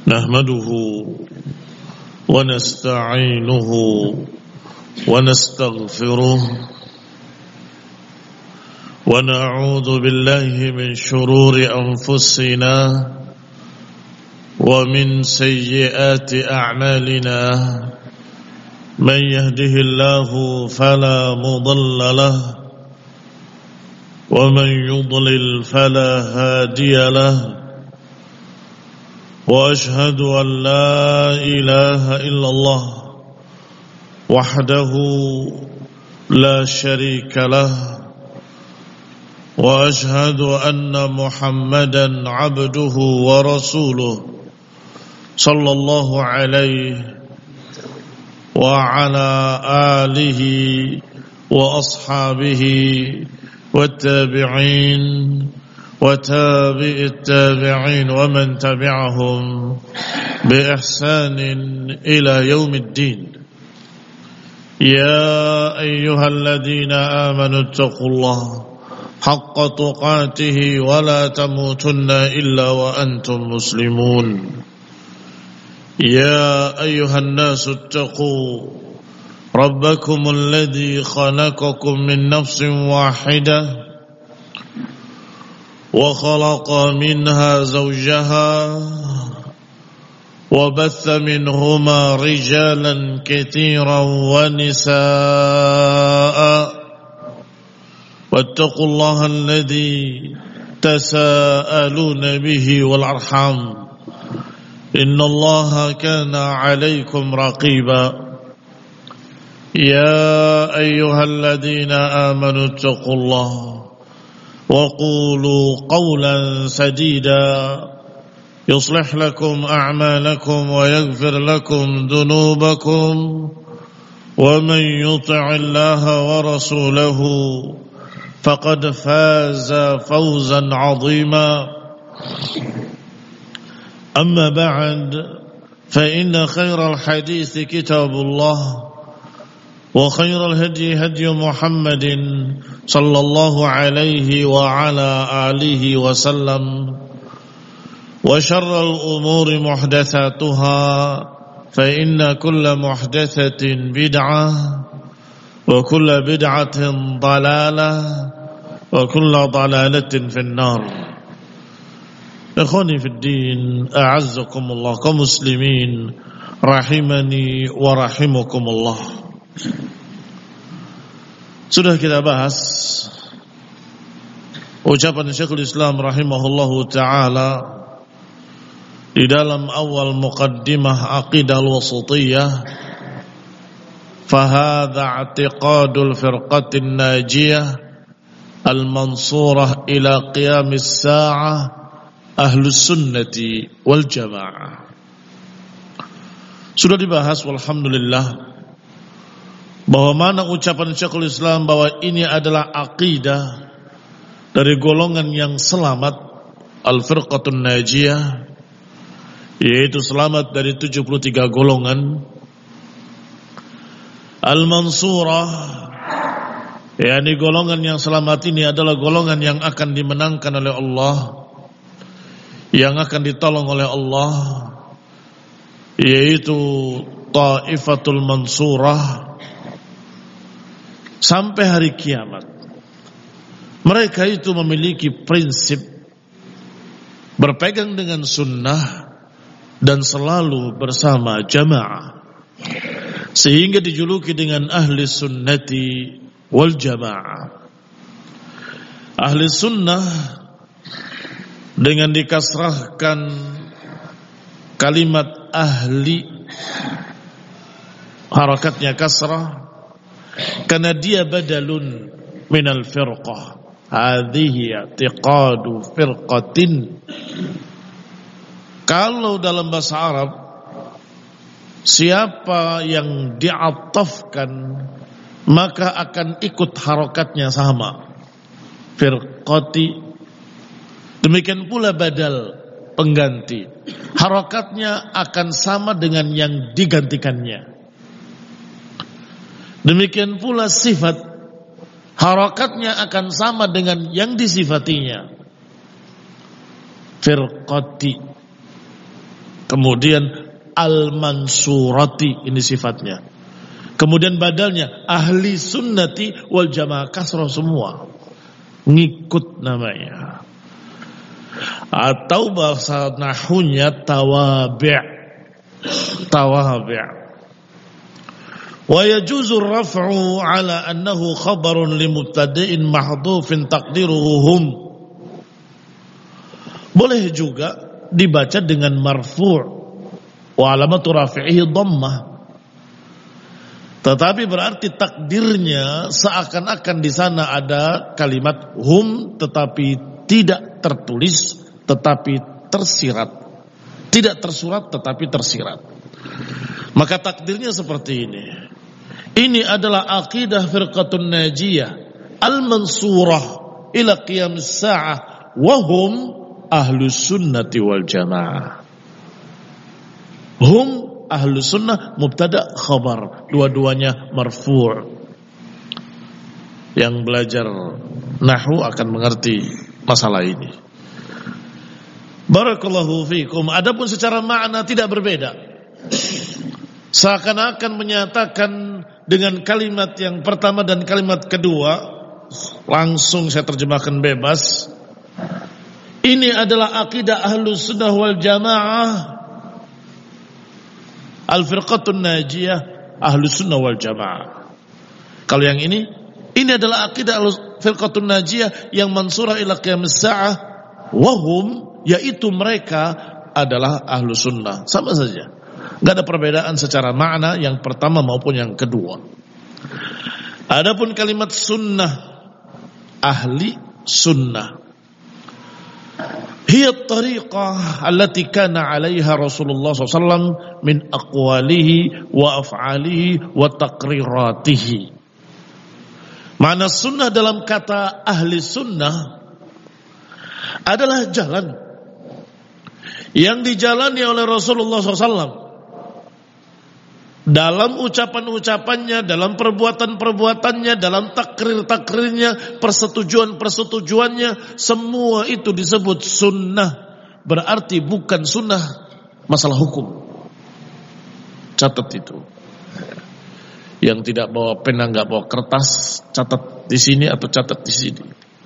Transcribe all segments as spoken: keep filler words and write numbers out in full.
نحمده ونستعينه ونستغفره ونعوذ بالله من شرور أنفسنا ومن سيئات أعمالنا من يهده الله فلا مضل له ومن يضلل فلا هادي له وأشهد أن لا إله إلا الله وحده لا شريك له وأشهد أن محمدا عبده ورسوله صلى الله عليه وعلى آله وأصحابه والتابعين وتابع التابعين ومن تبعهم بإحسان إلى يوم الدين. يا أيها الذين آمنوا اتقوا الله حق تقاته ولا تموتن إلا وأنتم مسلمون. يا أيها الناس اتقوا ربكم الذي خلقكم من نفس واحدة وخلق منها زوجها وبث منهما رجالا كثيرا ونساء واتقوا الله الذي تساءلون به والأرحام إن الله كان عليكم رقيبا. يا أيها الذين آمنوا اتقوا الله وقولوا قولا سديدا يصلح لكم أعمالكم ويغفر لكم ذنوبكم ومن يطع الله ورسوله فقد فاز فوزا عظيما. أما بعد فإن خير الحديث كتاب الله وخير الهدي هدي محمد صلى الله عليه وعلى آله وسلم وشر الأمور محدثاتها فإن كل محدثة بدعة وكل بدعة ضلالة وكل ضلالة في النار. إخواني في الدين أعزكم الله كمسلمين rahimani wa rahimakumullah. Sudah kita bahas ucapan Syekhul Islam rahimahullahu ta'ala di dalam awal muqaddimah aqidah al-wasatiyah, fahadha i'tiqadul firqatin najiyah al-mansurah ila qiyamis sa'ah ahlus sunnati wal jamaah. Sudah dibahas walhamdulillah bahwa mana ucapan Syekhul Islam bahwa ini adalah akidah dari golongan yang selamat, al-firqatun najiyah, yaitu selamat dari tujuh puluh tiga golongan, al-mansurah, yakni golongan yang selamat ini adalah golongan yang akan dimenangkan oleh Allah, yang akan ditolong oleh Allah, yaitu Taifatul Mansurah sampai hari kiamat. Mereka itu memiliki prinsip berpegang dengan sunnah dan selalu bersama jamaah, sehingga dijuluki dengan ahli sunnati wal jamaah. Ahli sunnah dengan dikasrahkan kalimat ahli, harakatnya kasrah, karena dia badalun minal firqah. Hadhihi i'tiqadu firqatin. Kalau dalam bahasa Arab, siapa yang di'attafkan maka akan ikut harakatnya sama, firqati. Demikian pula badal, pengganti, harakatnya akan sama dengan yang digantikannya. Demikian pula sifat, harakatnya akan sama dengan yang disifatinya. Firqati. Kemudian al-mansurati, ini sifatnya. Kemudian badalnya ahli sunnati wal jamaah, kasroh semua. Ngikut namanya. Atau bahasa nahunya tawabi'. Tawabi'. Wa yajuzu raf'u ala annahu khabarun limubtadi'in mahdhufin taqdiruhu hum. Boleh juga dibaca dengan marfu' wa alamatu rafi'ihi dhammah. Tetapi berarti takdirnya seakan-akan di sana ada kalimat hum tetapi tidak tertulis tetapi tersirat. Tidak tersurat tetapi tersirat. Maka takdirnya seperti ini. Ini adalah aqidah firqatun najiyah al-mansurah ila qiyam as-sa'ah wa hum ahlus sunnati wal jamaah. Hum ahlus sunnah mubtada khabar, dua-duanya marfu'. Yang belajar nahwu akan mengerti masalah ini. Barakallahu fiikum. Adapun secara makna tidak berbeda. Seakan-akan menyatakan dengan kalimat yang pertama dan kalimat kedua, langsung saya terjemahkan bebas. Ini adalah akidah ahlus sunnah wal jamaah. Al-firqatun najiyah ahlus sunnah wal jamaah. Kalau yang ini, ini adalah akidah al-firqatun najiyah yang mansurah ila qiyamis sa'ah. Wahum, yaitu mereka adalah ahlus sunnah. Sama saja. Gak ada perbedaan secara makna yang pertama maupun yang kedua. Adapun kalimat sunnah, ahli sunnah, hiya tariqah allati kana 'alaiha Rasulullah sallallahu alaihi wasallam min aqwalihi wa af'alihi wa taqriratihi. Makna sunnah dalam kata ahli sunnah adalah jalan yang dijalani oleh Rasulullah sallallahu alaihi wasallam dalam ucapan-ucapannya, dalam perbuatan-perbuatannya, dalam takrir-takrirnya, persetujuan-persetujuannya, semua itu disebut sunnah. Berarti bukan sunnah masalah hukum. Catat itu. Yang tidak bawa pena, nggak bawa kertas, catat di sini atau catat di sini.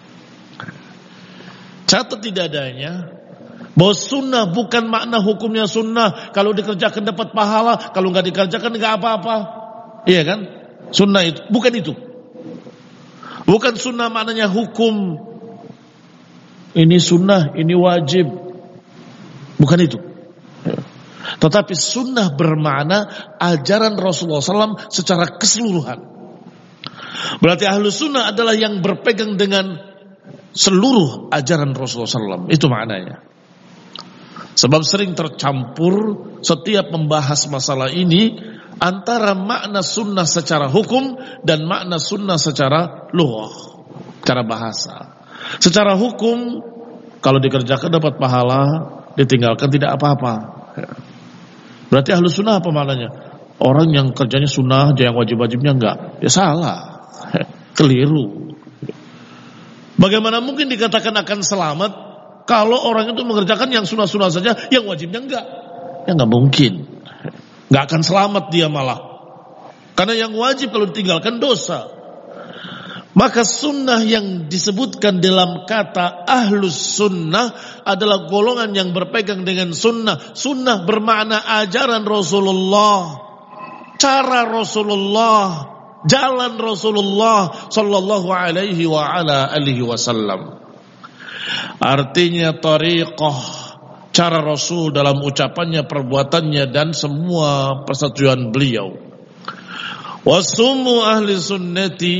Catat tidak adanya bahwa sunnah bukan makna hukumnya sunnah. Kalau dikerjakan dapat pahala, kalau nggak dikerjakan nggak apa-apa. Iya kan? Sunnah itu bukan itu. Bukan sunnah maknanya hukum. Ini sunnah, ini wajib. Bukan itu. Tetapi sunnah bermakna ajaran Rasulullah sallallahu alaihi wasallam secara keseluruhan. Berarti ahlu sunnah adalah yang berpegang dengan seluruh ajaran Rasulullah sallallahu alaihi wasallam. Itu maknanya. Sebab sering tercampur setiap membahas masalah ini antara makna sunnah secara hukum dan makna sunnah secara lughah, secara bahasa. Secara hukum, kalau dikerjakan dapat pahala, ditinggalkan tidak apa-apa. Berarti ahlu sunnah apa maknanya? Orang yang kerjanya sunnah aja, yang wajib-wajibnya enggak. Ya salah, keliru. Bagaimana mungkin dikatakan akan selamat kalau orang itu mengerjakan yang sunnah-sunnah saja, yang wajibnya enggak? Ya enggak mungkin. Enggak akan selamat dia malah. Karena yang wajib kalau ditinggalkan dosa. Maka sunnah yang disebutkan dalam kata ahlus sunnah adalah golongan yang berpegang dengan sunnah. Sunnah bermakna ajaran Rasulullah, cara Rasulullah, jalan Rasulullah sallallahu alaihi wa ala alihi wasallam. Artinya tariqah, cara Rasul dalam ucapannya, perbuatannya dan semua persetujuan beliau. Wasummu ahli sunnati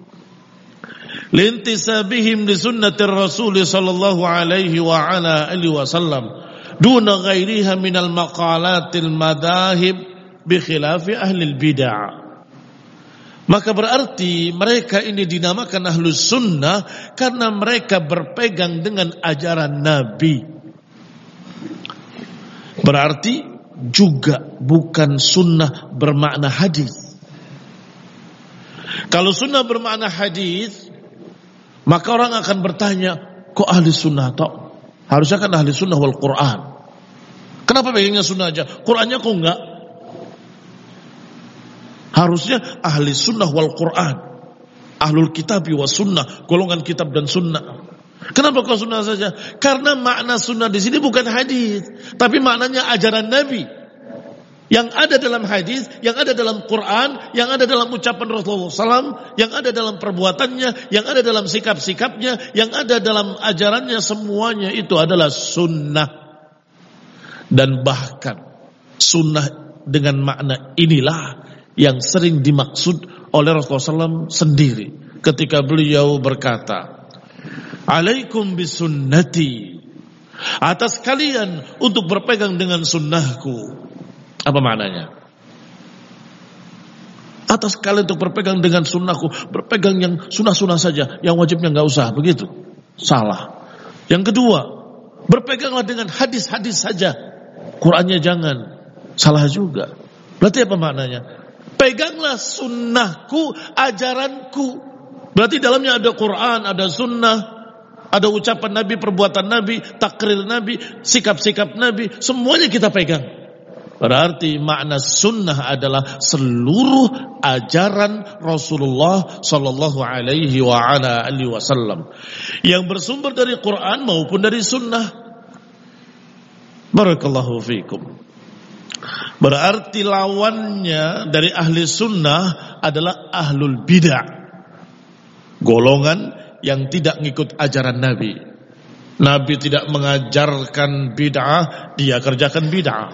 lintisabihim li sunnati Rasul sallallahu alaihi wa ala alihi wasallam duna ghairiha minal maqalatil madahib bi khilafi ahli bid'ah. Maka berarti mereka ini dinamakan ahlus sunnah karena mereka berpegang dengan ajaran Nabi. Berarti juga bukan sunnah bermakna hadis. Kalau sunnah bermakna hadis, maka orang akan bertanya, kok ahli sunnah toh? Harusnya kan ahli sunnah wal Quran. Kenapa Kenapa pegangnya sunnah aja? Qurannya kok enggak? Harusnya ahli sunnah wal Quran, ahlul kitabi wa sunnah, golongan kitab dan sunnah. Kenapa kau sunnah saja? Karena makna sunnah di sini bukan hadis, tapi maknanya ajaran Nabi. Yang ada dalam hadis, yang ada dalam Quran, yang ada dalam ucapan Rasulullah shallallahu alaihi wasallam, yang ada dalam perbuatannya, yang ada dalam sikap-sikapnya, yang ada dalam ajarannya, semuanya itu adalah sunnah. Dan bahkan sunnah dengan makna inilah yang sering dimaksud oleh Rasulullah shallallahu alaihi wasallam sendiri ketika beliau berkata, "Alaikum bisunnati," atas kalian untuk berpegang dengan sunnahku. Apa maknanya? Atas kalian untuk berpegang dengan sunnahku, berpegang yang sunnah-sunnah saja, yang wajibnya nggak usah, begitu? Salah. Yang kedua, berpeganglah dengan hadis-hadis saja, Qurannya jangan. Salah juga. Berarti apa maknanya? Peganglah sunnahku, ajaranku. Berarti dalamnya ada Quran, ada sunnah, ada ucapan Nabi, perbuatan Nabi, takrir Nabi, sikap-sikap Nabi, semuanya kita pegang. Berarti makna sunnah adalah seluruh ajaran Rasulullah sallallahu alaihi wa ala alihi wasallam yang bersumber dari Quran maupun dari sunnah. Barakallahu fikum. Berarti lawannya dari ahli sunnah adalah ahlul bid'ah, golongan yang tidak ngikut ajaran Nabi. Nabi tidak mengajarkan bid'ah, dia kerjakan bid'ah.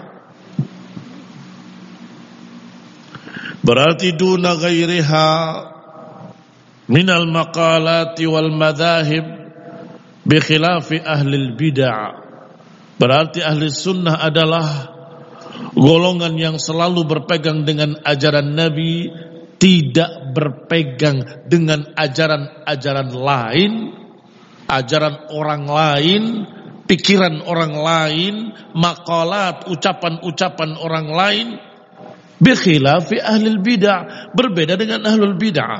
Berarti duna ghairiha minal maqalati wal madhahib bi khilafi ahli bid'ah. Berarti ahli sunnah adalah golongan yang selalu berpegang dengan ajaran Nabi, tidak berpegang dengan ajaran-ajaran lain, ajaran orang lain, pikiran orang lain, maqalat, ucapan-ucapan orang lain, bi khilafi ahli bid'ah, berbeda dengan ahlul bid'ah.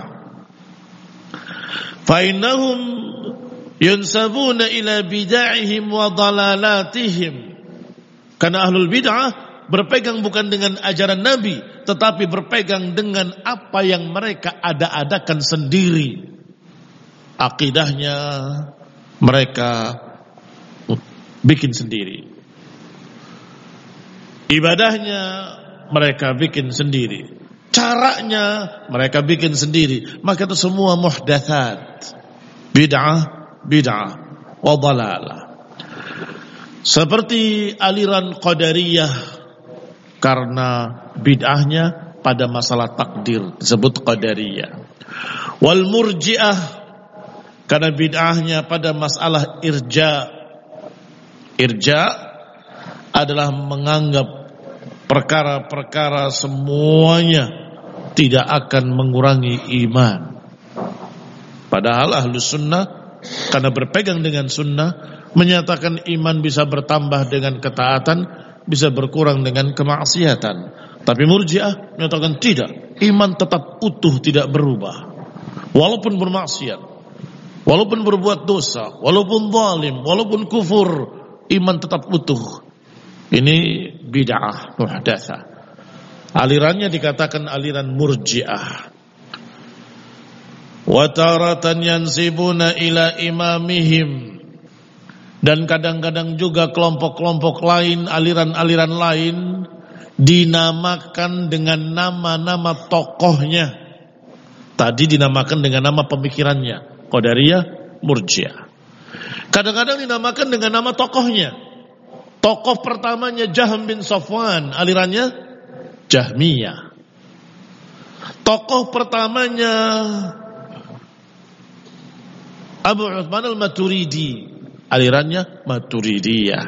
Fa innahum yunsabuna ila bid'ahihim wa dalalatihim. Karena ahlul bid'ah berpegang bukan dengan ajaran Nabi, tetapi berpegang dengan apa yang mereka ada-adakan sendiri. Akidahnya mereka bikin sendiri, ibadahnya mereka bikin sendiri, caranya mereka bikin sendiri. Maka itu semua muhdatsat, bid'ah bid'ah wa dhalalah. Seperti aliran Qadariyah, karena bid'ahnya pada masalah takdir disebut Qadariyah. Wal Murji'ah, karena bid'ahnya pada masalah irja. Irja adalah menganggap perkara-perkara semuanya tidak akan mengurangi iman. Padahal ahlus sunnah karena berpegang dengan sunnah menyatakan iman bisa bertambah dengan ketaatan, bisa berkurang dengan kemaksiatan. Tapi Murji'ah menyatakan tidak, iman tetap utuh, tidak berubah. Walaupun bermaksiat, walaupun berbuat dosa, walaupun zalim, walaupun kufur, iman tetap utuh. Ini bid'ah muhdatsah. Alirannya dikatakan aliran Murji'ah. Wa taratan yansibuna ila imamihim, dan kadang-kadang juga kelompok-kelompok lain, aliran-aliran lain dinamakan dengan nama-nama tokohnya. Tadi dinamakan dengan nama pemikirannya, Qadariyah, Murji'ah. Kadang-kadang dinamakan dengan nama tokohnya. Tokoh pertamanya Jahm bin Safwan, alirannya Jahmiyah. Tokoh pertamanya Abu Uthman al-Maturidi, alirannya Maturidiyah.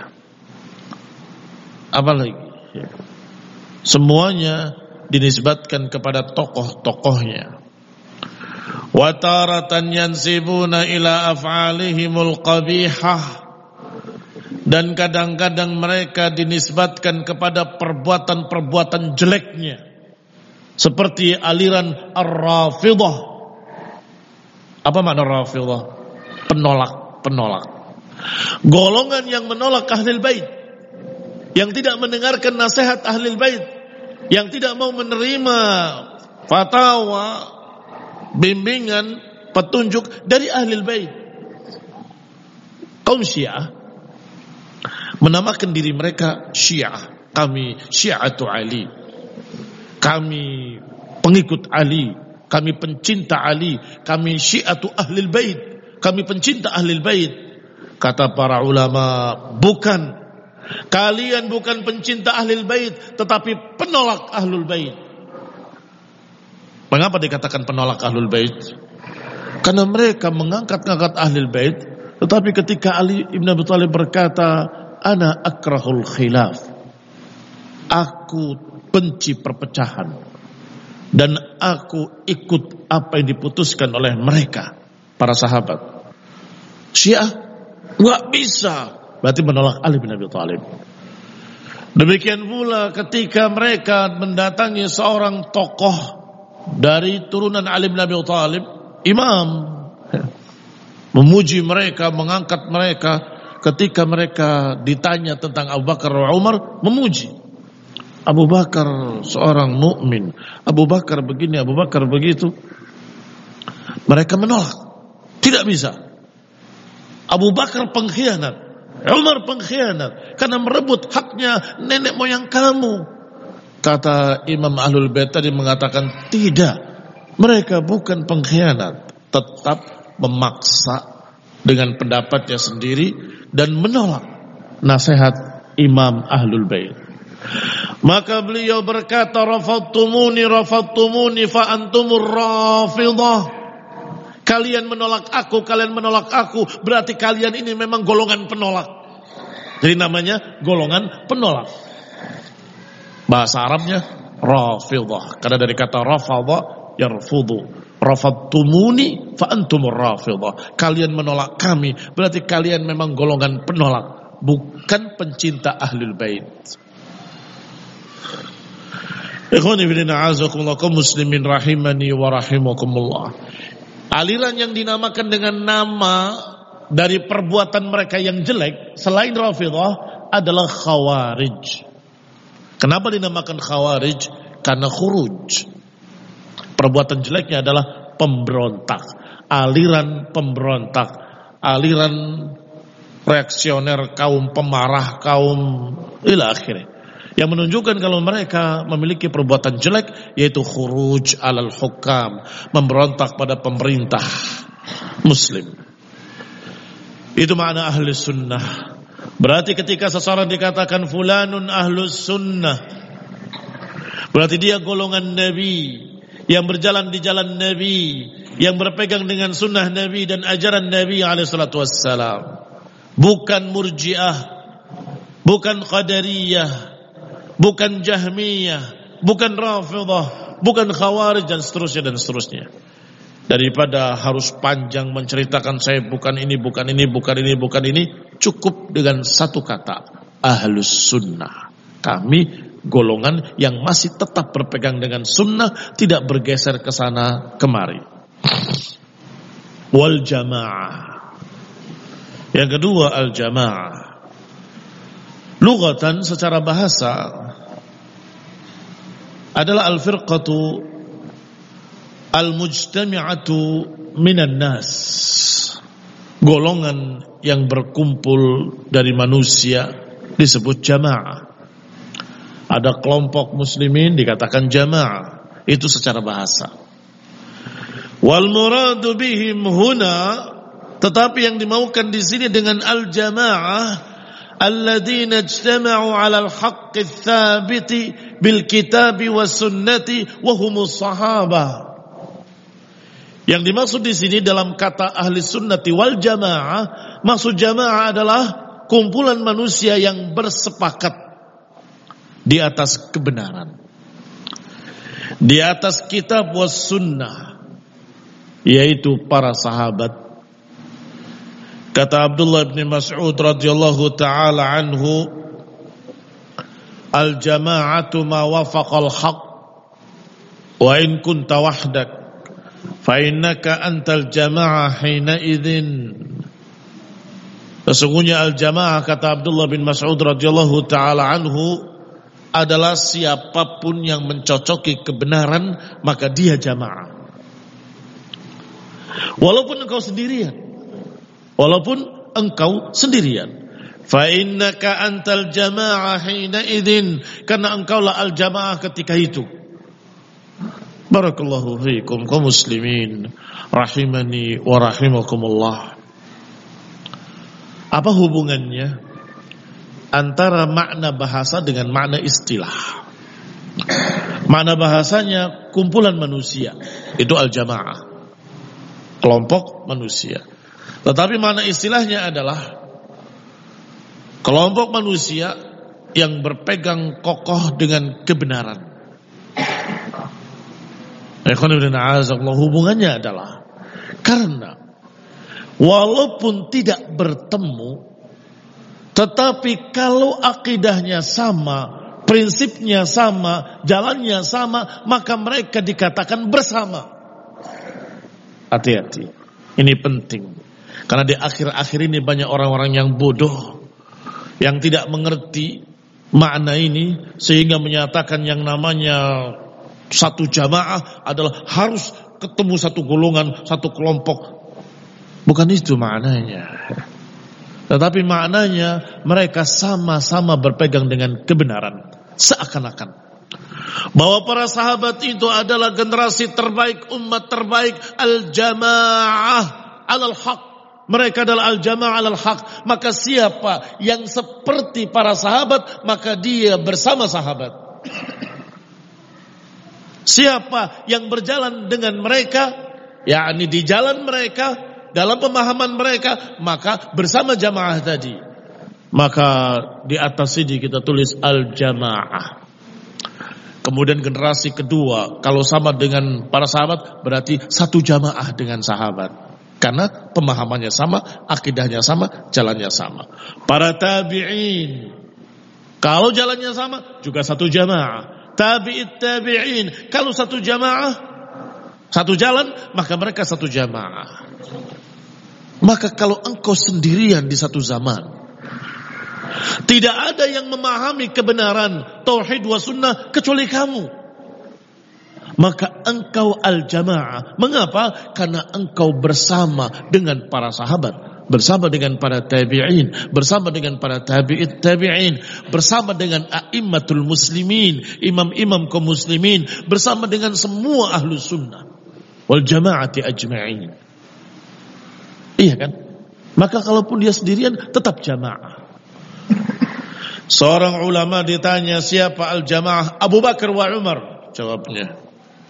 Apa lagi? Semuanya dinisbatkan kepada tokoh-tokohnya. Wa taratan yansibuna ila af'alihimul qabihah, dan kadang-kadang mereka dinisbatkan kepada perbuatan-perbuatan jeleknya, seperti aliran Ar-Rafidah. Apa makna Rafidah? Penolak, penolak. Golongan yang menolak Ahlul Bait, yang tidak mendengarkan nasihat ahli bait, yang tidak mau menerima fatwa, bimbingan, petunjuk dari ahli bait. Kaum Syiah menamakan diri mereka Syiah. Kami Syiatu Ali, kami pengikut Ali, kami pencinta Ali, kami Syiatu Ahlul Bait, kami pencinta Ahlul Bait. Kata para ulama, bukan, kalian bukan pencinta Ahlul Bait, tetapi penolak Ahlul Bait. Mengapa dikatakan penolak Ahlul Bait? Karena mereka mengangkat-ngangkat Ahlul Bait, tetapi ketika Ali Ibn Abi Thalib berkata, ana akrahul khilaf, aku benci perpecahan, dan aku ikut apa yang diputuskan oleh mereka, para sahabat. Syiah nggak bisa, berarti menolak Ali bin Abi Thalib. Demikian pula ketika mereka mendatangi seorang tokoh dari turunan Ali bin Abi Thalib, imam, memuji mereka, mengangkat mereka. Ketika mereka ditanya tentang Abu Bakar dan Umar, memuji Abu Bakar seorang mukmin, Abu Bakar begini, Abu Bakar begitu. Mereka menolak, tidak bisa. Abu Bakar pengkhianat, Umar pengkhianat, karena merebut haknya nenek moyang kamu. Kata Imam Ahlul Bait tadi mengatakan, tidak, mereka bukan pengkhianat, tetap memaksa dengan pendapatnya sendiri dan menolak nasihat Imam Ahlul Bait. Maka beliau berkata, rafadtumuni rafadtumuni fa antumur rafidah. Kalian menolak aku, kalian menolak aku, berarti kalian ini memang golongan penolak. Jadi namanya golongan penolak. Bahasa Arabnya rafidah, karena dari kata rafadha yarfudu. Rafadtumuni fa antumur rafidah. Kalian menolak kami, berarti kalian memang golongan penolak, bukan pencinta Ahlul Bait. Ikhwani fillah, a'azakumullah, kaum muslimin rahimani wa rahimakumullah. Aliran yang dinamakan dengan nama dari perbuatan mereka yang jelek selain Rafidah adalah Khawarij. Kenapa dinamakan Khawarij? Karena khuruj. Perbuatan jeleknya adalah pemberontak, aliran pemberontak, aliran reaksioner, kaum pemarah, kaum ila akhirnya, yang menunjukkan kalau mereka memiliki perbuatan jelek, yaitu khuruj alal hukam, memberontak pada pemerintah muslim. Itu makna ahli sunnah. Berarti ketika seseorang dikatakan fulanun ahlus sunnah, berarti dia golongan Nabi, yang berjalan di jalan Nabi, yang berpegang dengan sunnah Nabi dan ajaran Nabi alaihi salatu wassalam. Bukan murjiah, bukan qadariyah, bukan jahmiyah, bukan rafidah, bukan khawarij, dan seterusnya dan seterusnya. Daripada harus panjang menceritakan saya bukan ini, bukan ini, bukan ini, bukan ini, cukup dengan satu kata, ahlus sunnah. Kami golongan yang masih tetap berpegang dengan sunnah, tidak bergeser ke sana kemari. Wal jamaah. Yang kedua, al jamaah. Lughatan, secara bahasa, adalah al firqatu al mujtami'atu minan nas. Golongan yang berkumpul dari manusia disebut jamaah. Ada kelompok muslimin dikatakan jamaah, itu secara bahasa. Wal muradu bihim huna, tetapi yang dimaukan di sini dengan al jamaah, alladzina ijtama'u 'ala al-haqqi ats-tsabiti bil kitabi was sunnati wa humus sahabah. Yang dimaksud di sini dalam kata ahli sunnati wal jamaah, maksud jamaah adalah kumpulan manusia yang bersepakat di atas kebenaran, di atas kitab was sunnah, yaitu para sahabat. Kata Abdullah bin Mas'ud radhiyallahu ta'ala anhu, al-jama'atu ma wafaqal haq wa in kunta wahdak fa innaka antal jama'ah hina idzin. Sesungguhnya al-jamaah, kata Abdullah bin Mas'ud radhiyallahu taala anhu, adalah siapapun yang mencocoki kebenaran maka dia jamaah. Walaupun engkau sendirian, walaupun engkau sendirian. Fa innaka antal jamaah hina idzin, karena engkaulah al-jamaah ketika itu. Barakallahu fiikum kaum muslimin rahimani wa rahimakumullah. Apa hubungannya antara makna bahasa dengan makna istilah? Makna bahasanya kumpulan manusia, itu al-jamaah, kelompok manusia. Tetapi makna istilahnya adalah kelompok manusia yang berpegang kokoh dengan kebenaran. Hubungannya adalah karena walaupun tidak bertemu, tetapi kalau akidahnya sama, prinsipnya sama, jalannya sama, maka mereka dikatakan bersama. Hati-hati, ini penting. Karena di akhir-akhir ini banyak orang-orang yang bodoh, yang tidak mengerti makna ini, sehingga menyatakan yang namanya satu jamaah adalah harus ketemu satu golongan, satu kelompok. Bukan itu maknanya. Tetapi maknanya mereka sama-sama berpegang dengan kebenaran. Seakan-akan bahwa para sahabat itu adalah generasi terbaik, umat terbaik, al-jamaah alal haq. Mereka adalah al-jamaah alal haq. Maka siapa yang seperti para sahabat, maka dia bersama sahabat. Siapa yang berjalan dengan mereka, yakni di jalan mereka, dalam pemahaman mereka, maka bersama jamaah tadi. Maka di atas sini kita tulis al-jamaah. Kemudian generasi kedua, kalau sama dengan para sahabat, berarti satu jamaah dengan sahabat. Karena pemahamannya sama, akidahnya sama, jalannya sama. Para tabi'in, kalau jalannya sama, juga satu jamaah. Tabi'it tabi'in, kalau satu jamaah, satu jalan, maka mereka satu jamaah. Maka kalau engkau sendirian di satu zaman, tidak ada yang memahami kebenaran tauhid wa sunnah kecuali kamu, maka engkau al-jamaah. Mengapa? Karena engkau bersama dengan para sahabat, bersama dengan para tabi'in, bersama dengan para tabi'it tabi'in, bersama dengan a'immatul muslimin, imam-imam kaum muslimin, bersama dengan semua ahlu sunnah wal jama'ati ajma'in. Iya kan? Maka kalaupun dia sendirian tetap jamaah. Seorang ulama ditanya siapa al-jamaah? Abu Bakar wa Umar. Jawabnya,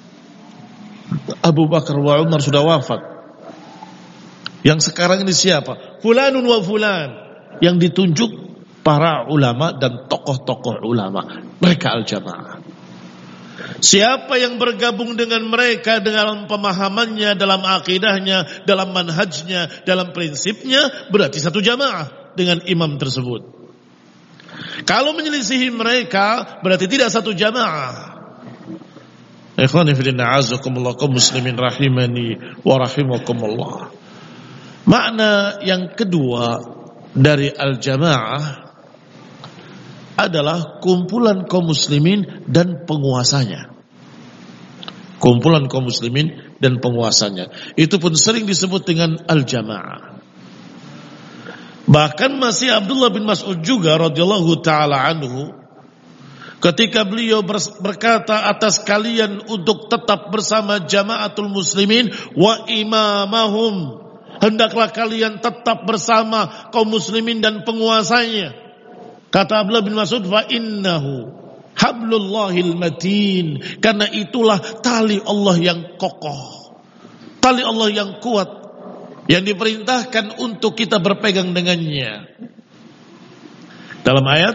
Abu Bakar wa Umar sudah wafat. Yang sekarang ini siapa? Fulanun wa fulan. Yang ditunjuk para ulama dan tokoh-tokoh ulama. Mereka al-jamaah. Siapa yang bergabung dengan mereka dalam pemahamannya, dalam akidahnya, dalam manhajnya, dalam prinsipnya, berarti satu jamaah dengan imam tersebut. Kalau menyelisihi mereka, berarti tidak satu jamaah. Ikhwani fillah, azakumullah, kaum muslimin rahimani wa rahimakumullah. Makna yang kedua dari al-jamaah adalah kumpulan kaum muslimin dan penguasanya. Kumpulan kaum muslimin dan penguasanya. Itu pun sering disebut dengan al-jamaah. Bahkan masih Abdullah bin Mas'ud juga radhiyallahu taala anhu, ketika beliau berkata atas kalian untuk tetap bersama jamaatul muslimin wa imamahum, hendaklah kalian tetap bersama kaum muslimin dan penguasanya. Kata Abdullah bin Mas'ud, fa innahu hablullahil matin, karena itulah tali Allah yang kokoh, tali Allah yang kuat, yang diperintahkan untuk kita berpegang dengannya. Dalam ayat,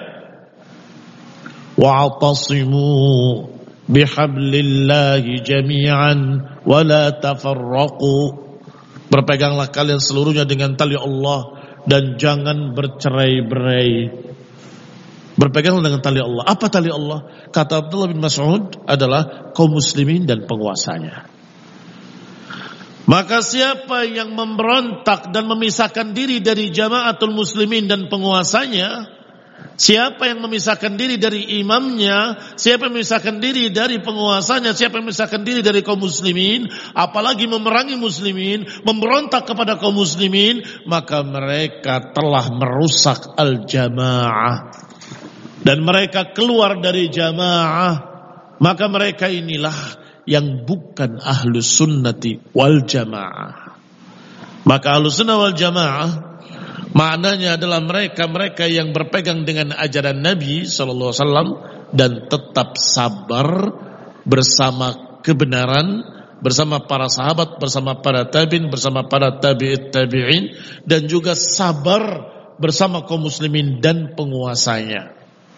wa'tasimu bihablillahi jami'an wa la tafarraqu. Berpeganglah kalian seluruhnya dengan tali Allah dan jangan bercerai-berai. Berpeganglah dengan tali Allah. Apa tali Allah? Kata Abdullah bin Mas'ud adalah kaum muslimin dan penguasanya. Maka siapa yang memberontak dan memisahkan diri dari jamaatul muslimin dan penguasanya, siapa yang memisahkan diri dari imamnya, siapa yang memisahkan diri dari penguasanya, siapa yang memisahkan diri dari kaum muslimin, apalagi memerangi muslimin, memberontak kepada kaum muslimin, maka mereka telah merusak al-jamaah. Dan mereka keluar dari jamaah, maka mereka inilah yang bukan ahlus sunnati wal jamaah. Maka ahlus sunnah wal jamaah maknanya adalah mereka-mereka yang berpegang dengan ajaran Nabi sallallahu alaihi wasallam dan tetap sabar bersama kebenaran, bersama para sahabat, bersama para tabi'in, bersama para tabi'it tabi'in, dan juga sabar bersama kaum muslimin dan penguasanya.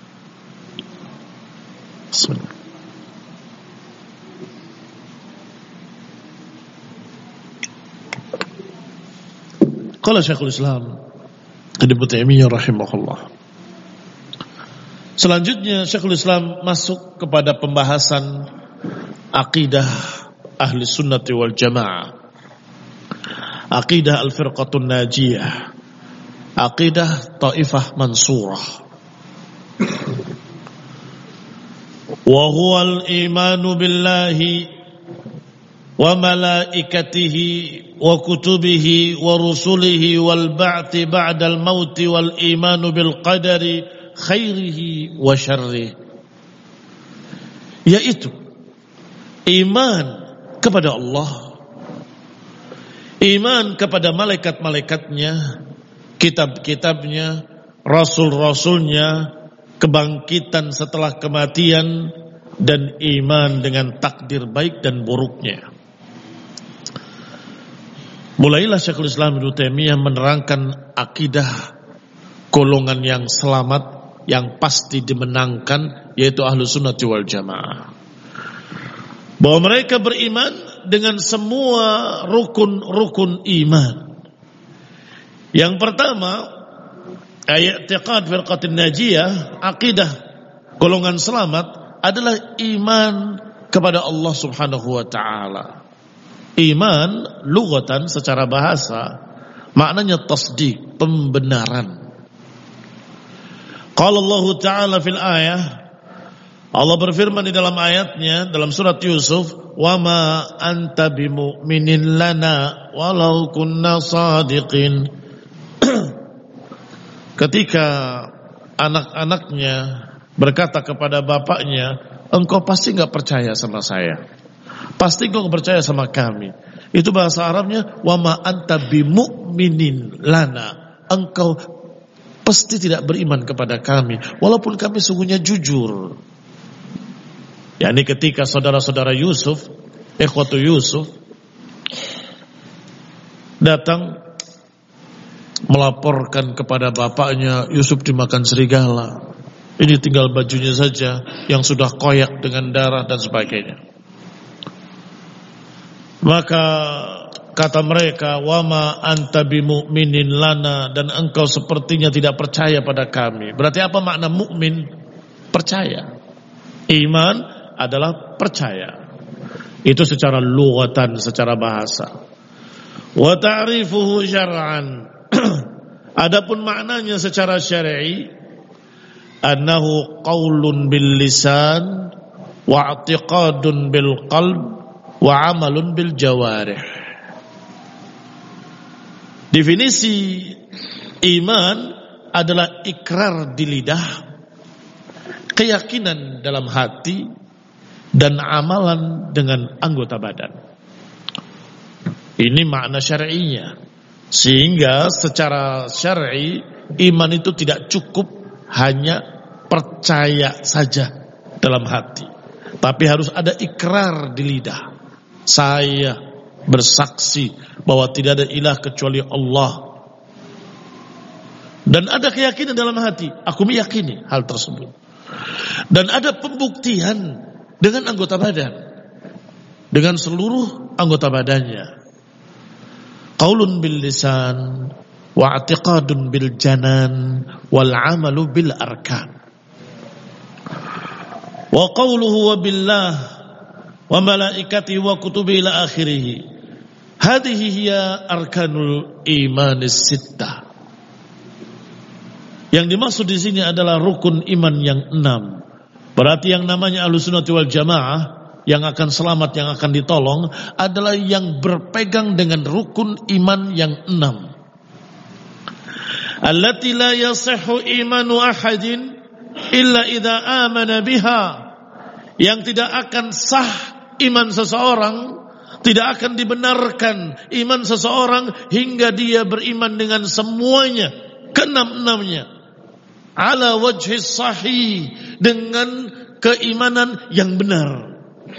Bismillah. Qala Syekhul Islam Ibnu Taimiyah rahimahullah. Selanjutnya Syekhul Islam masuk kepada pembahasan akidah ahli sunnati wal jamaah, akidah al-firqatun najiyah, akidah taifah mansurah. Wa huwa al-imanu billahi wa malaikatihi wa kutubihi wa rusulihi wal ba'thi ba'dal mauti wal imanu bil qadari khairihi wa syarrihi, yaitu iman kepada Allah, iman kepada malaikat-malaikatnya, kitab-kitabnya, rasul-rasulnya, kebangkitan setelah kematian, dan iman dengan takdir baik dan buruknya. Mulailah Syekhul Islam Ibnu Taimiyah menerangkan akidah golongan yang selamat, yang pasti dimenangkan, yaitu Ahlus Sunnah wal Jamaah. Bahwa mereka beriman dengan semua rukun-rukun iman. Yang pertama, i'tiqad firqatin najiyah, akidah golongan selamat adalah iman kepada Allah Subhanahu wa taala. Iman lughatan secara bahasa maknanya tasdiq, pembenaran. Qala Allah Ta'ala fil ayah, Allah berfirman di dalam ayatnya dalam surat Yusuf, "Wa ma anta bimu'minin lana walau kunna shadiqin." Ketika anak-anaknya berkata kepada bapaknya, "Engkau pasti enggak percaya sama saya. Pasti engkau percaya sama kami." Itu bahasa Arabnya, wa ma anta bimu'minin lana. Engkau pasti tidak beriman kepada kami, walaupun kami sungguhnya jujur. yakni ketika saudara-saudara Yusuf, ikhwatu Yusuf, datang melaporkan kepada bapaknya, Yusuf dimakan serigala. Ini tinggal bajunya saja yang sudah koyak dengan darah dan sebagainya. Maka kata mereka, wama anta bimu'minin lana, dan engkau sepertinya tidak percaya pada kami. Berarti apa makna mukmin? Percaya. Iman adalah percaya. Itu secara lughatan, secara bahasa. Wa ta'rifuhu syar'an. Adapun maknanya secara syar'i, annahu qaulun bil lisan wa i'tiqadun bil qalb wa amalun bil jawarih. Definisi iman adalah ikrar di lidah, keyakinan dalam hati, dan amalan dengan anggota badan. Ini makna syar'inya. Sehingga secara syar'i iman itu tidak cukup hanya percaya saja dalam hati, tapi harus ada ikrar di lidah. Saya bersaksi bahwa tidak ada ilah kecuali Allah, dan ada keyakinan dalam hati, aku meyakini hal tersebut, dan ada pembuktian dengan anggota badan, dengan seluruh anggota badannya. Qaulun bil lisan wa i'tiqadun bil janan wal amalu bil arkan. Wa qawluhu wa billah wa malaikati wa kutubi ila akhirih. Hadhihi hiya arkanul imanis sittah. Yang dimaksud di sini adalah rukun iman yang enam. Berarti yang namanya Ahlussunnah wal Jamaah yang akan selamat, yang akan ditolong adalah yang berpegang dengan rukun iman yang enam. Allati la yasihhu imanu ahadin illa idza amana biha. Yang tidak akan sah iman seseorang, tidak akan dibenarkan iman seseorang hingga dia beriman dengan semuanya, keenam-enamnya. Ala wajhi sahih, dengan keimanan yang benar.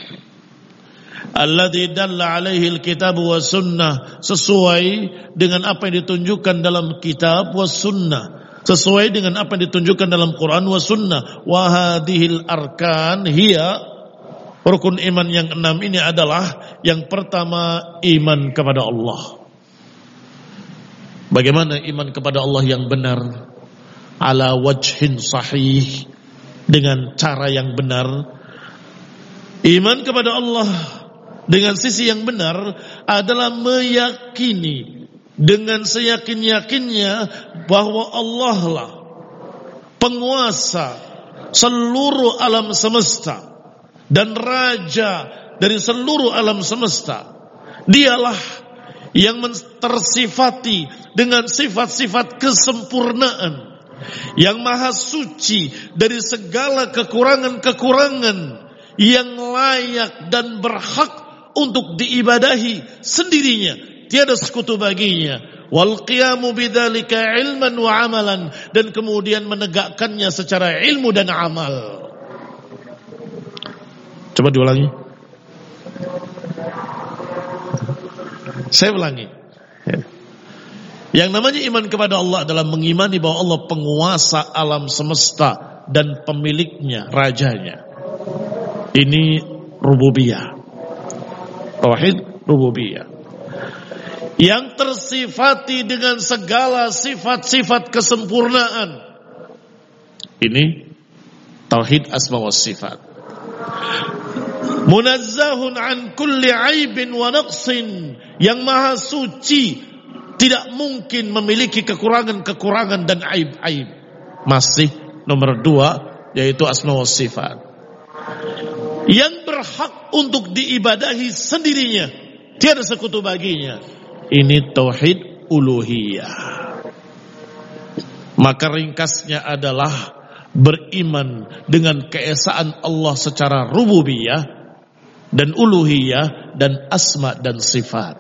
Alladzi dalla alaihi alkitab wa sunnah, sesuai dengan apa yang ditunjukkan dalam kitab wa sunnah, sesuai dengan apa yang ditunjukkan dalam Quran wa sunnah. Wa hadhil arkan hiya, rukun iman yang enam ini adalah yang pertama, iman kepada Allah. Bagaimana iman kepada Allah yang benar? Ala wajhin sahih, dengan cara yang benar. Iman kepada Allah dengan sisi yang benar adalah meyakini dengan seyakin-yakinnya bahwa Allah lah penguasa seluruh alam semesta dan raja dari seluruh alam semesta. Dialah yang tersifati dengan sifat-sifat kesempurnaan, yang maha suci dari segala kekurangan-kekurangan, yang layak dan berhak untuk diibadahi sendirinya, tiada sekutu baginya. Wal qiyamu bidzalika ilman wa amalan, dan kemudian menegakkannya secara ilmu dan amal. Coba diulangi. Saya ulangi. Yang namanya iman kepada Allah adalah mengimani bahwa Allah penguasa alam semesta dan pemiliknya, rajanya. Ini rububiyah. Tauhid rububiyah. Yang tersifati dengan segala sifat-sifat kesempurnaan. Ini tauhid asma wa sifat. Munazzahun an kulli aibin wa naqsin, yang maha suci, tidak mungkin memiliki kekurangan-kekurangan dan aib-aib. Masih nomor dua, yaitu asma wa sifat. Yang berhak untuk diibadahi sendirinya, tiada sekutu baginya. Ini tauhid uluhiyah. Maka ringkasnya adalah beriman dengan keesaan Allah secara rububiyah dan uluhiyah dan asma dan sifat.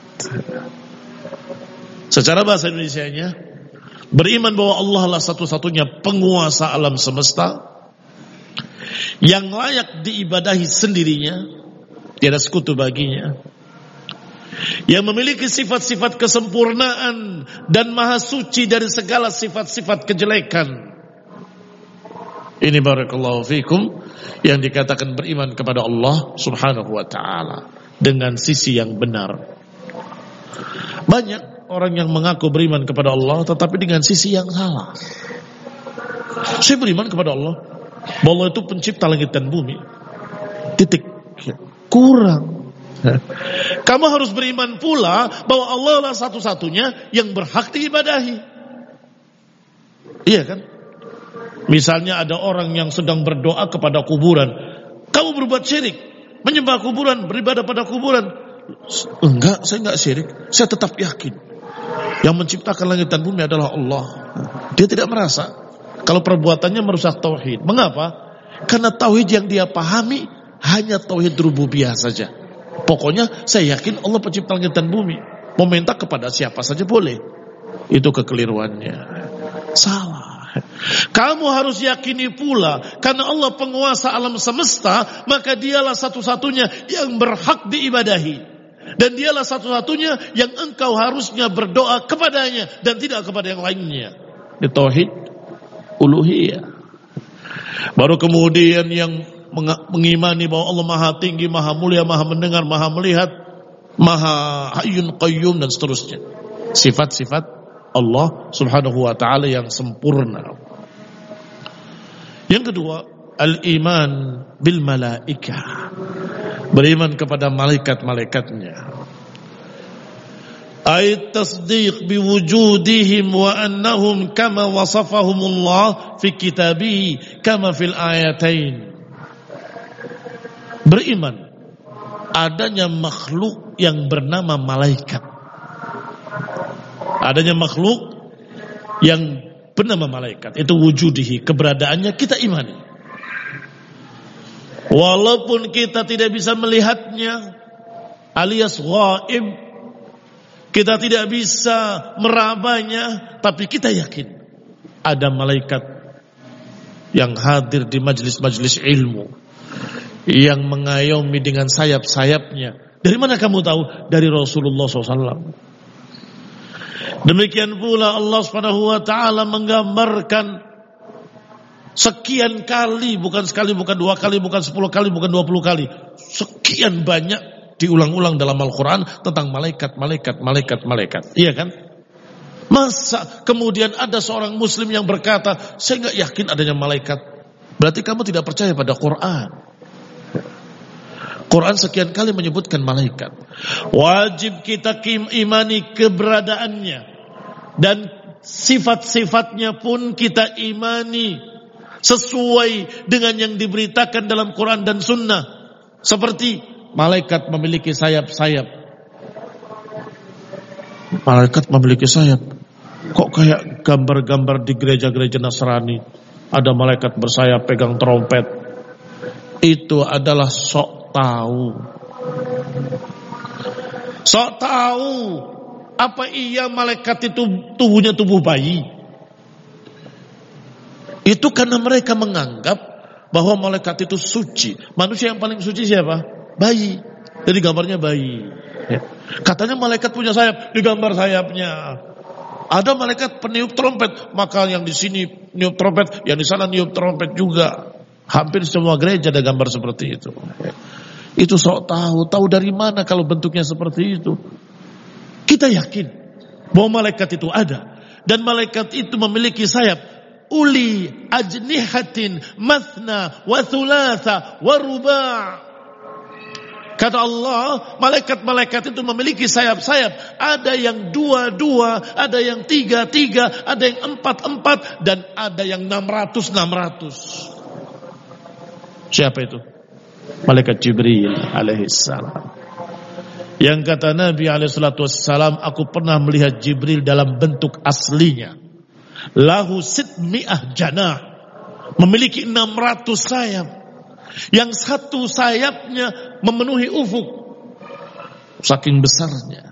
Secara bahasa Indonesianya, beriman bahwa Allah lah satu-satunya penguasa alam semesta, yang layak diibadahi sendirinya, tiada sekutu baginya, yang memiliki sifat-sifat kesempurnaan dan maha suci dari segala sifat-sifat kejelekan. Ini barakallahu fikum yang dikatakan beriman kepada Allah subhanahu wa ta'ala dengan sisi yang benar. Banyak orang yang mengaku beriman kepada Allah tetapi dengan sisi yang salah. Saya beriman kepada Allah bahwa Allah itu pencipta langit dan bumi. Titik. Kurang. Kamu harus beriman pula bahwa Allah lah satu-satunya yang berhak diibadahi. Iya kan? Misalnya ada orang yang sedang berdoa kepada kuburan. Kamu berbuat syirik, menyembah kuburan, beribadah pada kuburan. Enggak, saya enggak syirik. Saya tetap yakin yang menciptakan langit dan bumi adalah Allah. Dia tidak merasa kalau perbuatannya merusak tauhid. Mengapa? Karena tauhid yang dia pahami hanya tauhid rububiyah saja. Pokoknya saya yakin Allah pencipta langit dan bumi. Mau minta kepada siapa saja boleh. Itu kekeliruannya. Salah. Kamu harus yakini pula, karena Allah penguasa alam semesta, maka dialah satu-satunya yang berhak diibadahi. Dan dialah satu-satunya yang engkau harusnya berdoa kepadanya dan tidak kepada yang lainnya. Ini tauhid uluhiyah. Baru kemudian yang mengimani bahwa Allah maha tinggi, maha mulia, maha mendengar, maha melihat, maha hayyun qayyum dan seterusnya. Sifat-sifat Allah subhanahu wa ta'ala yang sempurna. Yang kedua, al-iman bil malaikah. Beriman kepada malaikat-malaikatnya. Ay tasdiq biwujudihim wa annahum kama wasafahumullah fi kitabihi kama fil ayatain. Beriman adanya makhluk yang bernama malaikat. Adanya makhluk yang bernama malaikat, itu wujudihi, keberadaannya kita imani. Walaupun kita tidak bisa melihatnya alias ghaib, kita tidak bisa merabanya, tapi kita yakin ada malaikat yang hadir di majlis-majlis ilmu, yang mengayomi dengan sayap-sayapnya. Dari mana kamu tahu? Dari Rasulullah shallallahu alaihi wasallam. Demikian pula Allah subhanahu wa ta'ala menggambarkan sekian kali, bukan sekali, bukan dua kali, bukan sepuluh kali, bukan dua puluh kali, sekian banyak diulang-ulang dalam Al-Quran tentang malaikat, malaikat, malaikat, malaikat. Iya kan? Masa kemudian ada seorang muslim yang berkata, saya gak yakin adanya malaikat. Berarti kamu tidak percaya pada Quran. Quran sekian kali menyebutkan malaikat. Wajib kita imani keberadaannya. Dan sifat-sifatnya pun kita imani sesuai dengan yang diberitakan dalam Quran dan Sunnah. Seperti malaikat memiliki sayap-sayap. Malaikat memiliki sayap. Kok kayak gambar-gambar di gereja-gereja Nasrani, ada malaikat bersayap pegang trompet. Itu adalah sok tahu. Sok tahu. Apa iya malaikat itu tubuhnya tubuh bayi? Itu karena mereka menganggap bahwa malaikat itu suci. Manusia yang paling suci siapa? Bayi. Jadi gambarnya bayi. Ya. Katanya malaikat punya sayap, digambar sayapnya. Ada malaikat peniup trompet, maka yang di sini niup trompet, yang di sana niup trompet juga. Hampir semua gereja ada gambar seperti itu. Ya. Itu sok tahu, tahu dari mana kalau bentuknya seperti itu? Kita yakin bahwa malaikat itu ada, dan malaikat itu memiliki sayap. Uli ajnihatin mathna wa thulatha wa ruba'. Kata Allah, malaikat-malaikat itu memiliki sayap-sayap. Ada yang dua-dua, ada yang tiga-tiga, ada yang empat-empat, dan ada yang enam ratus enam ratus. Siapa itu? Malaikat Jibril alaihissalam. Yang kata Nabi alaihissalam, aku pernah melihat Jibril dalam bentuk aslinya. Lahu sitmi'ah janah. Memiliki enam ratus sayap. Yang satu sayapnya memenuhi ufuk. Saking besarnya.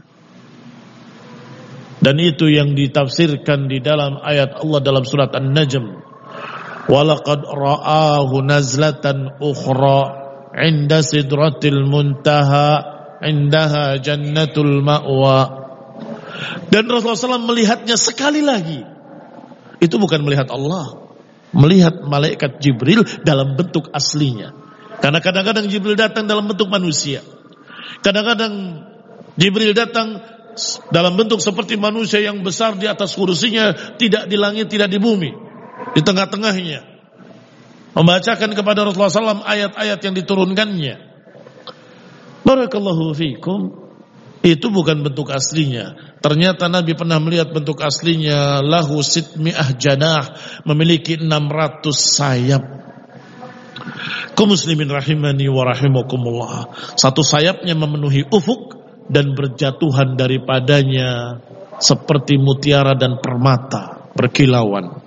Dan itu yang ditafsirkan di dalam ayat Allah dalam surat An-Najm. Walaqad ra'ahu nazlatan ukhra 'inda sidratil muntaha 'indaha jannatul ma'wa. Dan Rasulullah shallallahu alaihi wasallam melihatnya sekali lagi. Itu bukan melihat Allah, melihat malaikat Jibril dalam bentuk aslinya. Karena kadang-kadang Jibril datang dalam bentuk manusia. Kadang-kadang Jibril datang dalam bentuk seperti manusia yang besar di atas kursinya, tidak di langit, tidak di bumi, di tengah-tengahnya, membacakan kepada Rasulullah shallallahu alaihi wasallam ayat-ayat yang diturunkannya. Barakallahu fikum. Itu bukan bentuk aslinya. Ternyata Nabi pernah melihat bentuk aslinya. Lahu sitmi'ah janah. Memiliki enam ratus sayap. Kaum muslimin rahimani wa rahimakumullah. Satu sayapnya memenuhi ufuk dan berjatuhan daripadanya seperti mutiara dan permata berkilauan.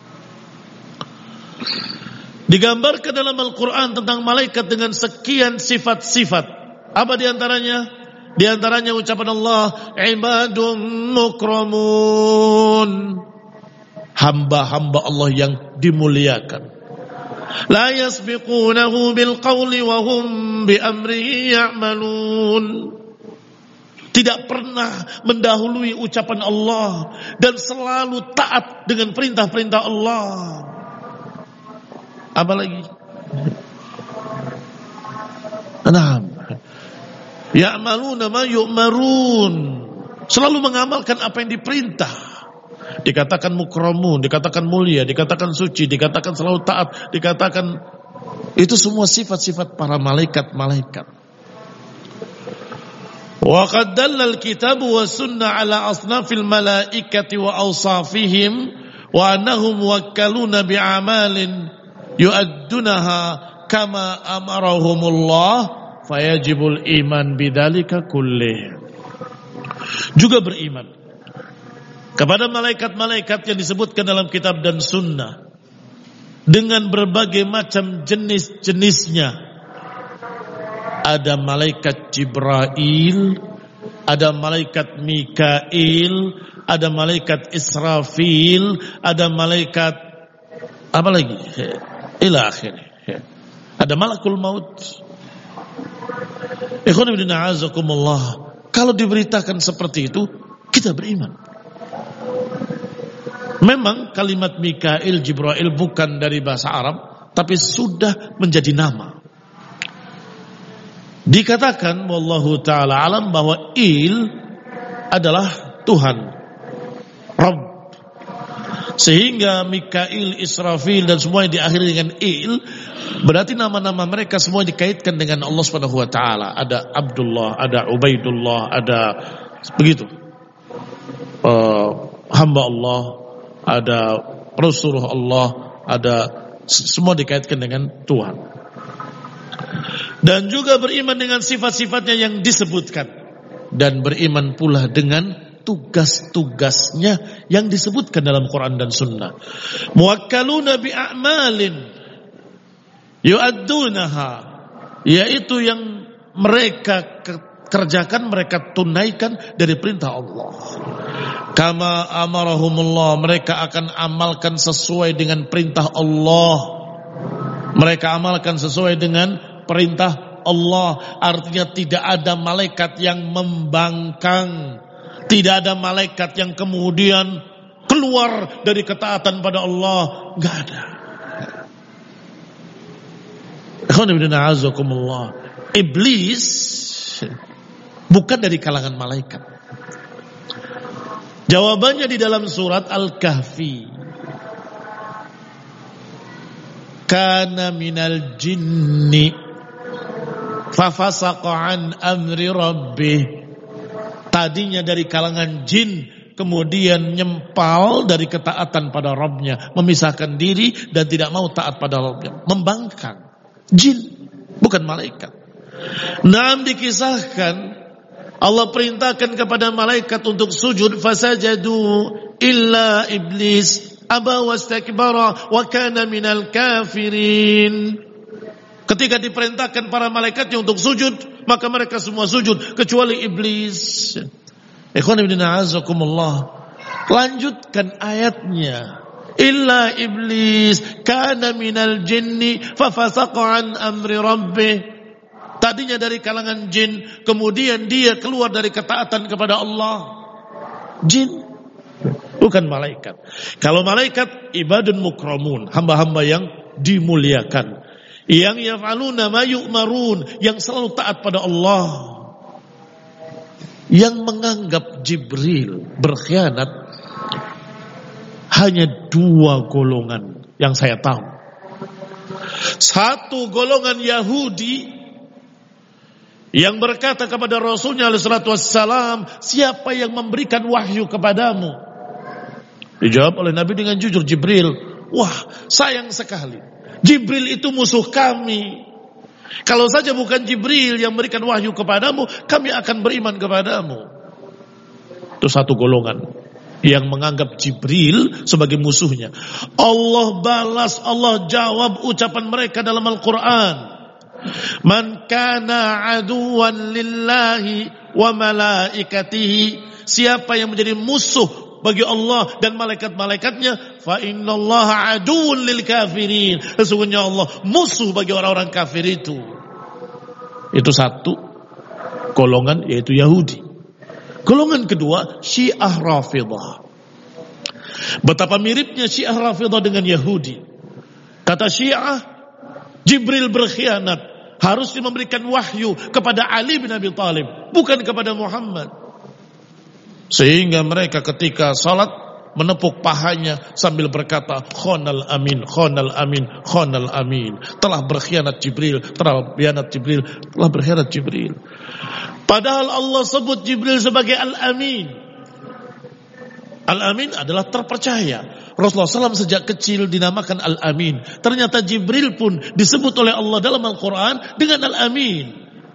Digambarkan dalam Al-Quran tentang malaikat dengan sekian sifat-sifat. Apa diantaranya? Diantaranya ucapan Allah, ibadun mukramun. Hamba-hamba Allah yang dimuliakan. La yasbiqunahu bil qawli wa hum bi amrihi ya'malun. Tidak pernah mendahului ucapan Allah dan selalu taat dengan perintah-perintah Allah. Apa lagi? Naam. Ya'maluna ma yu'marun. Selalu mengamalkan apa yang diperintah. Dikatakan mukramun, dikatakan mulia, dikatakan suci, dikatakan selalu taat, dikatakan itu semua sifat-sifat para malaikat-malaikat. Wa qad dalla al-kitab wa sunnah ala asnafil malaikati wa awsafihim wa annahum muwakkaluna bi'amalin yu'addunaha kama amarahumullah fayajibul iman bidzalika kullih. Juga beriman kepada malaikat-malaikat yang disebutkan dalam kitab dan sunnah dengan berbagai macam jenis-jenisnya. Ada malaikat Jibril, ada malaikat Mikail, ada malaikat Israfil, ada malaikat apa lagi? Ila akhir. Ada malakul maut. Ikhwan fillah a'azakumullah. Kalau diberitakan seperti itu, kita beriman. Memang kalimat Mikail, Jibril bukan dari bahasa Arab, tapi sudah menjadi nama. Dikatakan wallahu ta'ala alam bahwa Il adalah Tuhan, Rabb. Sehingga Mikail, Israfil dan semua yang diakhiri dengan Il, berarti nama-nama mereka semua dikaitkan dengan Allah Subhanahu wa taala. Ada Abdullah, ada Ubaidullah, ada begitu. Uh, hamba Allah, ada Rasulullah Allah, ada semua dikaitkan dengan Tuhan. Dan juga beriman dengan sifat-sifatnya yang disebutkan. Dan beriman pula dengan tugas-tugasnya yang disebutkan dalam Quran dan Sunnah. Muwakkaluna bi'a'malin yu'addunaha, yaitu yang mereka kerjakan, mereka tunaikan dari perintah Allah. Kama amarahumullah, mereka akan amalkan sesuai dengan perintah Allah. Mereka amalkan sesuai dengan perintah Allah. Artinya tidak ada malaikat yang membangkang, tidak ada malaikat yang kemudian keluar dari ketaatan pada Allah. Enggak ada. Iblis bukan dari kalangan malaikat. Jawabannya di dalam surat Al-Kahfi. Kana minal jinni fafasaqa an amri rabbih. Tadinya dari kalangan jin, kemudian nyempal dari ketaatan pada Rabbnya, memisahkan diri dan tidak mau taat pada Rabbnya, membangkang. Jin, bukan malaikat. Naam, dikisahkan Allah perintahkan kepada malaikat untuk sujud, fasajadu illa iblis aba wastakbara wa kana minal kafirin. Ketika diperintahkan para malaikatnya untuk sujud, maka mereka semua sujud kecuali iblis. Ikhwan ibn a'azakumullah. Lanjutkan ayatnya. Illa iblis kana minal jinni fafasaqa an amri rabbih. Tadinya dari kalangan jin, kemudian dia keluar dari ketaatan kepada Allah. Jin, bukan malaikat. Kalau malaikat ibadun mukramun, hamba-hamba yang dimuliakan, yang yaf'aluna ma yu'marun, yang selalu taat pada Allah. Yang menganggap Jibril berkhianat hanya dua golongan yang saya tahu. Satu golongan Yahudi yang berkata kepada Rasulnya alaihi salatu wassalam, siapa yang memberikan wahyu kepadamu? Dijawab oleh Nabi dengan jujur, Jibril. Wah, sayang sekali, Jibril itu musuh kami. Kalau saja bukan Jibril yang memberikan wahyu kepadamu, kami akan beriman kepadamu. Itu satu golongan yang menganggap Jibril sebagai musuhnya. Allah balas, Allah jawab ucapan mereka dalam Al-Quran. Man kana aduwan lillahi wa malaikatihi, siapa yang menjadi musuh bagi Allah dan malaikat-malaikatnya, fa innallaha aduwwun lil kafirin, sesungguhnya Allah musuh bagi orang-orang kafir itu. Itu satu golongan, yaitu Yahudi. Golongan kedua, Syiah Rafidah. Betapa miripnya Syiah Rafidah dengan Yahudi. Kata Syiah, Jibril berkhianat, harusnya memberikan wahyu kepada Ali bin Abi Thalib, bukan kepada Muhammad. Sehingga mereka ketika salat menepuk pahanya sambil berkata, khonal amin, khonal amin, khonal amin. Telah berkhianat Jibril, telah berkhianat Jibril, telah berkhianat Jibril. Padahal Allah sebut Jibril sebagai Al-Amin. Al-Amin adalah terpercaya. Rasulullah shallallahu alaihi wasallam sejak kecil dinamakan Al-Amin. Ternyata Jibril pun disebut oleh Allah dalam Al-Quran dengan Al-Amin.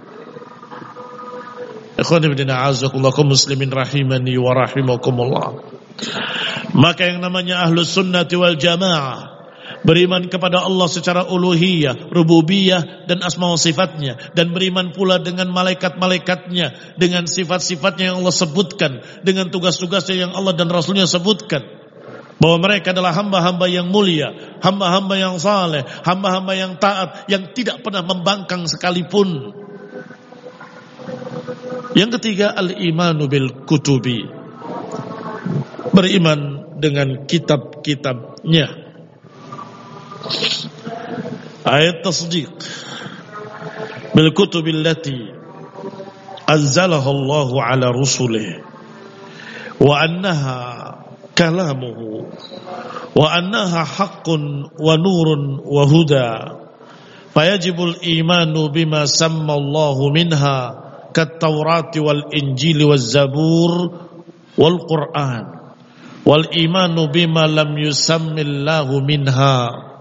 Ikhwan ibn a'azakullah kaum muslimin rahimani wa rahimakumullah. Maka yang namanya ahlus sunnati wal jamaah, beriman kepada Allah secara uluhiyah, rububiyah dan asma wa sifatnya, dan beriman pula dengan malaikat-malaikatnya, dengan sifat-sifatnya yang Allah sebutkan, dengan tugas-tugasnya yang Allah dan Rasulnya sebutkan, bahwa mereka adalah hamba-hamba yang mulia, hamba-hamba yang saleh, hamba-hamba yang taat, yang tidak pernah membangkang sekalipun. Yang ketiga, al-imanu bil kutubi, beriman dengan kitab-kitabnya. Ayat tasdiq bil kutubil lati anzalaha Allahu ala rusulih wa annaha kalamuhu wa annaha haqqun wa nurun wa huda fayajibul imanu bima samma Allahu minha kat Taurati wal Injili waz Zabur wal Quran wal imanu bima lam yusammillahu minha.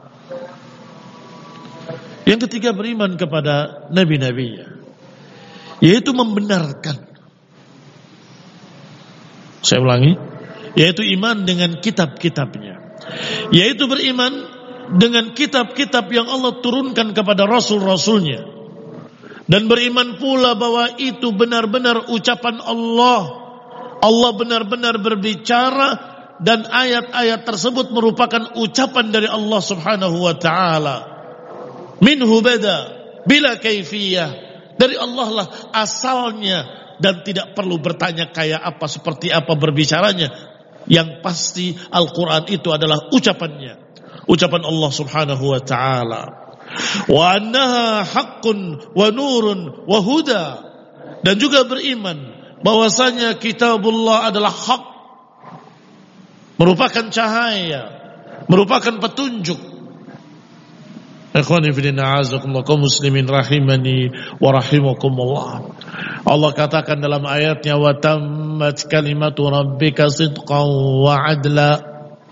Yang ketiga, beriman kepada nabi-nabinya, yaitu membenarkan. Saya ulangi, yaitu iman dengan kitab-kitabnya, yaitu beriman dengan kitab-kitab yang Allah turunkan kepada rasul-rasulnya, dan beriman pula bahwa itu benar-benar ucapan Allah. Allah benar-benar berbicara, dan ayat-ayat tersebut merupakan ucapan dari Allah subhanahu wa ta'ala. Minhu bada bila kaifiyah, dari Allah lah asalnya, dan tidak perlu bertanya kayak apa, seperti apa berbicaranya. Yang pasti Al-Quran itu adalah ucapannya, ucapan Allah subhanahu wa ta'ala. Wa annaha haqqun wa nurun wa huda, dan juga beriman bahwasanya kitabullah adalah hak, merupakan cahaya, merupakan petunjuk. Ikhwani fillah a'azakumullah kaum muslimin rahimani wa rahimakumullah. Allah katakan dalam ayatnya, wa tammat kalimatu rabbika sidqan wa adla,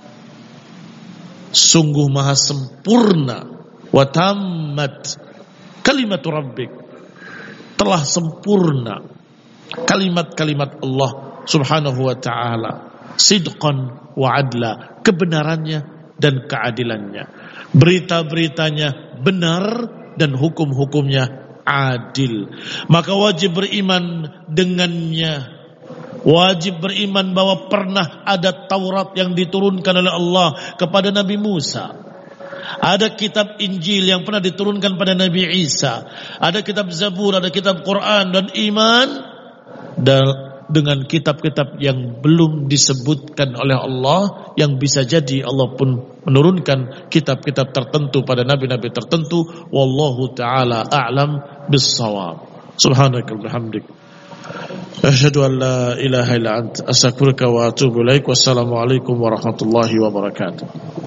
sungguh maha sempurna, wa tammat kalimatu rabbik, telah sempurna kalimat-kalimat Allah subhanahu wa ta'ala, sidqan wa adla, kebenarannya dan keadilannya. Berita-beritanya benar dan hukum-hukumnya adil. Maka wajib beriman dengannya. Wajib beriman bahwa pernah ada Taurat yang diturunkan oleh Allah kepada Nabi Musa. Ada kitab Injil yang pernah diturunkan pada Nabi Isa. Ada kitab Zabur, ada kitab Quran, dan iman dan dengan kitab-kitab yang belum disebutkan oleh Allah, yang bisa jadi Allah pun menurunkan kitab-kitab tertentu pada nabi-nabi tertentu. Wallahu ta'ala a'lam bis-shawab. Subhanaka wa bihamdik, asyhadu an la ilaha illa anta, astaghfiruka wa atubu ilaik. Wassalamu alaikum warahmatullahi wabarakatuh.